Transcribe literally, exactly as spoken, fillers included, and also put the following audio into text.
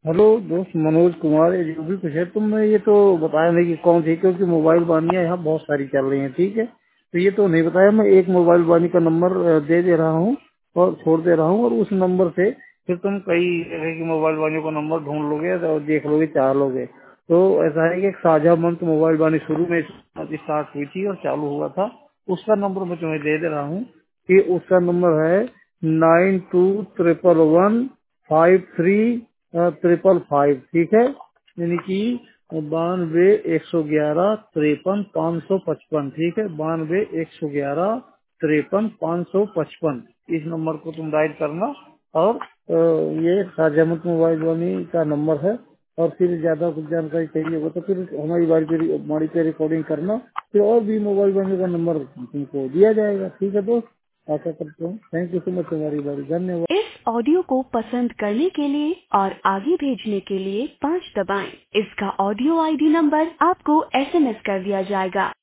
Hello दोस्त, मनोज कुमार है, जो भी कुछ है। तुमने ये तो बताया नहीं कि कौन थी, क्योंकि मोबाइल वानियाँ यहाँ बहुत सारी चल रही हैं। ठीक है, तो ये तो नहीं बताया। मैं एक मोबाइल वानी का नंबर अ, दे दे रहा हूँ और छोड़ दे रहा हूँ, और उस नंबर से फिर तुम कई जगह की मोबाइल वानियों का नंबर ढूंढ लोगे और देख लोगे, चाह लोगे। तो ऐसा है कि एक साझा मंच मोबाइल वानी शुरू में स्टार्ट हुई थी और चालू हुआ था, उसका नंबर मैं तुम्हें दे दे रहा हूँ। कि उसका नंबर है nine two triple one five three triple five. ठीक है, यानी कि बानवे एक सौ ग्यारह तिरपन पाँच सौ पचपन। ठीक है, बानवे एक सौ ग्यारह तिरपन पाँच सौ पचपन, इस नंबर को तुम डायल करना। और अ, ये साझामत मोबाइल वाली का नंबर है। और फिर ज्यादा कुछ जानकारी चाहिए हो तो फिर हमारी बारी पे हमारी पे रिकॉर्डिंग करना, फिर और भी मोबाइल वाले का नंबर तुमको दिया जाएगा। ठीक है दोस्त, आशा करता हूँ। थैंक यू सो मच, हमारी बारी। धन्यवाद। इस ऑडियो को पसंद करने के लिए और आगे भेजने के लिए पाँच दबाएं। इसका ऑडियो आईडी नंबर आपको एसएमएस कर दिया जाएगा।